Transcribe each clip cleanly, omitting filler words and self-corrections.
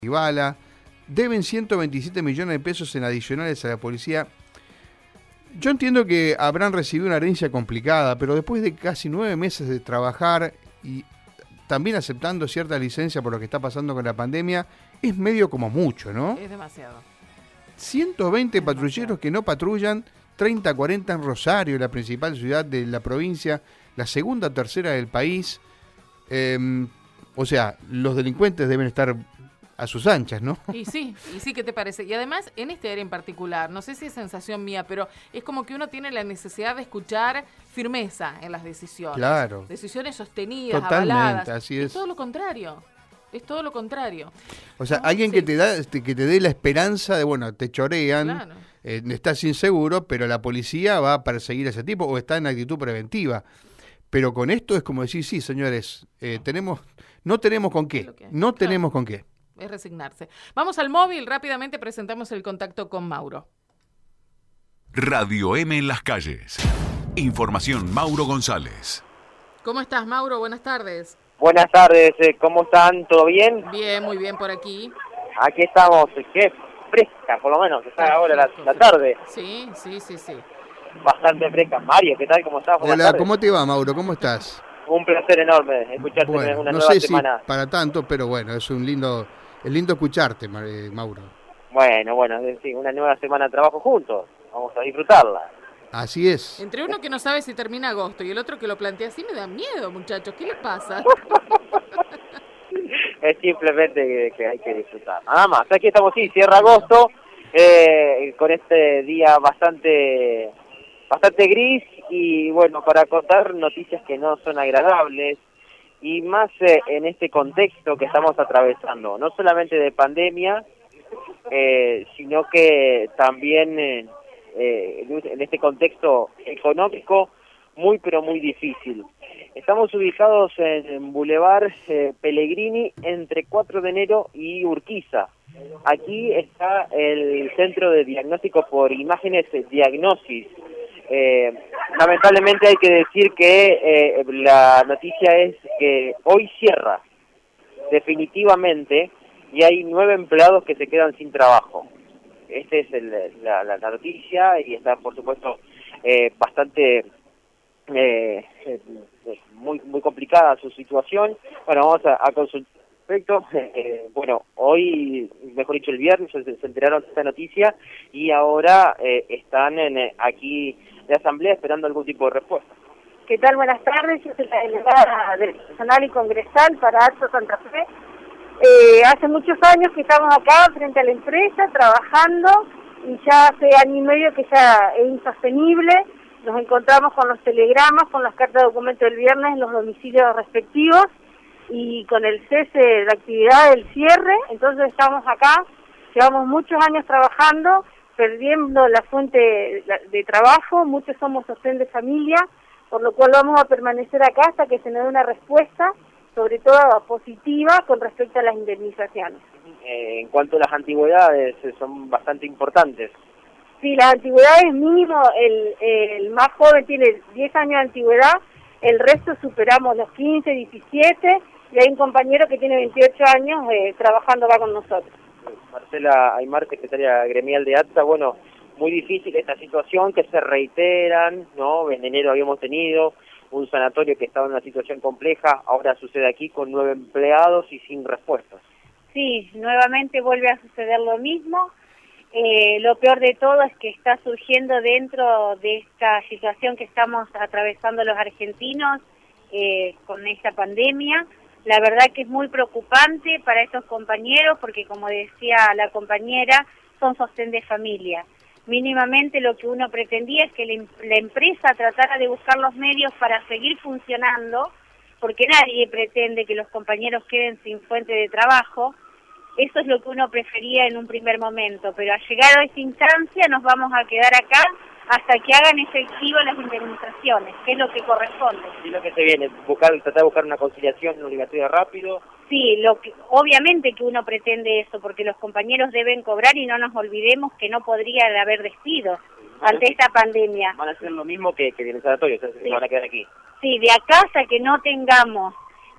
Bala, deben 127 millones de pesos en adicionales a la policía. Yo entiendo que habrán recibido una herencia complicada, pero después de casi 9 meses de trabajar y también aceptando cierta licencia por lo que está pasando con la pandemia, es medio como mucho, ¿no? Es demasiado. 120 patrulleros que no patrullan, 30, 40 en Rosario, la principal ciudad de la provincia, la segunda o tercera del país. O sea, los delincuentes deben estar a sus anchas, ¿no? Y sí, ¿qué te parece? Y además, en este área en particular, no sé si es sensación mía, pero es como que uno tiene la necesidad de escuchar firmeza en las decisiones. Claro. Decisiones sostenidas, Totalmente, avaladas. así es. Es todo lo contrario. Es todo lo contrario. O sea, ¿no? alguien Sí. que te dé la esperanza de, bueno, te chorean, Claro. Estás inseguro, pero la policía va a perseguir a ese tipo o está en actitud preventiva. Pero con esto es como decir, sí, señores, no tenemos con qué, no tenemos con qué. Es resignarse. Vamos al móvil, rápidamente presentamos el contacto con Mauro. Radio M en las calles. Información Mauro González. ¿Cómo estás, Mauro? Buenas tardes. Buenas tardes, ¿cómo están? ¿Todo bien? Bien, muy bien por aquí. Aquí estamos, qué fresca, por lo menos, está ahora la tarde. Sí. Bastante fresca. Mario, ¿qué tal? ¿Cómo estás? Buenas Hola, tardes. ¿cómo te va, Mauro? ¿Cómo estás? Un placer enorme escucharte Bueno, una no nueva sé semana. si para tanto, pero bueno, es lindo escucharte, Mauro. Bueno, sí, una nueva semana de trabajo juntos. Vamos a disfrutarla. Así es. Entre uno que no sabe si termina agosto y el otro que lo plantea así, me da miedo, muchachos. ¿Qué les pasa? Es simplemente que hay que disfrutar. Nada más. Aquí estamos, sí, cierra agosto, con este día bastante gris y bueno, para contar noticias que no son agradables y más en este contexto que estamos atravesando, no solamente de pandemia, sino que también en este contexto económico muy pero muy difícil. Estamos ubicados en Boulevard Pellegrini entre 4 de enero y Urquiza. Aquí está el Centro de Diagnóstico por Imágenes Diagnosis. Lamentablemente hay que decir que la noticia es que hoy cierra definitivamente y hay 9 empleados que se quedan sin trabajo. Esta es la noticia y está por supuesto bastante muy complicada su situación. Bueno, vamos a consultar respecto. Bueno, hoy, mejor dicho el viernes, se enteraron de esta noticia y ahora están aquí de asamblea esperando algún tipo de respuesta. ¿Qué tal? Buenas tardes, yo soy la delegada del personal y congresal para Alto Santa Fe. Hace muchos años que estamos acá frente a la empresa trabajando y ya hace año y medio que ya es insostenible. Nos encontramos con los telegramas, con las cartas de documento del viernes en los domicilios respectivos y con el cese de la actividad del cierre. Entonces estamos acá, llevamos muchos años trabajando, perdiendo la fuente de trabajo, muchos somos sostén de familia, por lo cual vamos a permanecer acá hasta que se nos dé una respuesta, sobre todo positiva, con respecto a las indemnizaciones. En cuanto a las antigüedades, son bastante importantes. Sí, las antigüedades mínimo, el más joven tiene 10 años de antigüedad, el resto superamos los 15, 17, y hay un compañero que tiene 28 años trabajando acá con nosotros. Marcela Aymar, secretaria gremial de ATSA, bueno, muy difícil esta situación, que se reiteran, ¿no? En enero habíamos tenido un sanatorio que estaba en una situación compleja, ahora sucede aquí con 9 empleados y sin respuestas. Sí, nuevamente vuelve a suceder lo mismo. Lo peor de todo es que está surgiendo dentro de esta situación que estamos atravesando los argentinos con esta pandemia. La verdad que es muy preocupante para estos compañeros porque, como decía la compañera, son sostén de familia. Mínimamente lo que uno pretendía es que la empresa tratara de buscar los medios para seguir funcionando, porque nadie pretende que los compañeros queden sin fuente de trabajo. Eso es lo que uno prefería en un primer momento, pero al llegar a esta instancia nos vamos a quedar acá hasta que hagan efectivo las indemnizaciones, que es lo que corresponde. ¿Y lo que se viene? ¿Tratar de buscar una conciliación obligatoria rápido? Sí, obviamente que uno pretende eso, porque los compañeros deben cobrar y no nos olvidemos que no podría haber despidos ante esta pandemia. Van a hacer lo mismo que en el sanatorio, o sea, Sí. se van a quedar aquí. Sí, de acá hasta que no tengamos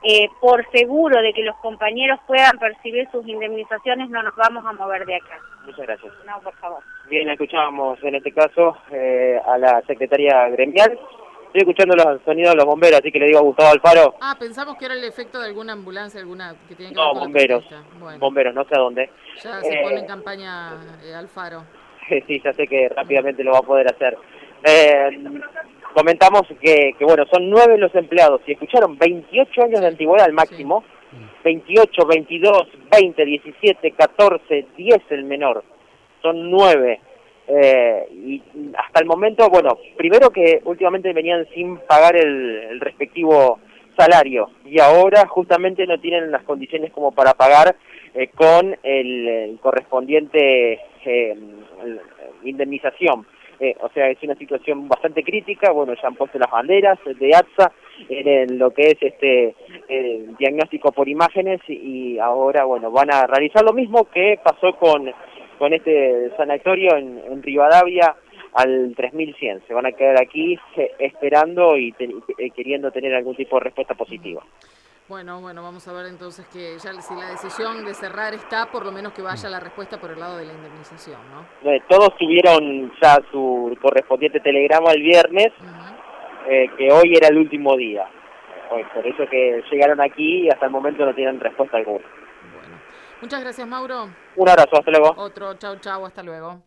por seguro de que los compañeros puedan percibir sus indemnizaciones, no nos vamos a mover de acá. Muchas gracias. No, por favor. Bien, escuchábamos en este caso a la secretaria gremial. Estoy escuchando los sonidos de los bomberos, así que le digo a Gustavo Alfaro. Ah, pensamos que era el efecto de alguna ambulancia, alguna que tiene que No, ver con bomberos. la protesta. Bueno, Bomberos, no sé a dónde. ya se pone en campaña Alfaro. Sí, ya sé que rápidamente lo va a poder hacer. Comentamos que bueno, son 9 los empleados y escucharon 28 años de antigüedad al máximo, 28, 22, 20, 17, 14, 10 el menor, son 9. Y hasta el momento, bueno, primero que últimamente venían sin pagar el respectivo salario y ahora justamente no tienen las condiciones como para pagar con el correspondiente indemnización. O sea, es una situación bastante crítica. Bueno, ya han puesto las banderas de ATSA en lo que es diagnóstico por imágenes y ahora, bueno, van a realizar lo mismo que pasó con este sanatorio en Rivadavia al 3100. Se van a quedar aquí esperando y queriendo tener algún tipo de respuesta positiva. Bueno, vamos a ver entonces que ya si la decisión de cerrar está, por lo menos que vaya la respuesta por el lado de la indemnización, ¿no? Todos tuvieron ya su correspondiente telegrama el viernes, que hoy era el último día. Por eso que llegaron aquí y hasta el momento no tienen respuesta alguna. Bueno, muchas gracias, Mauro. Un abrazo, hasta luego. Otro, chau, hasta luego.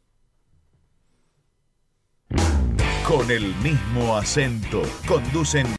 Con el mismo acento, conducen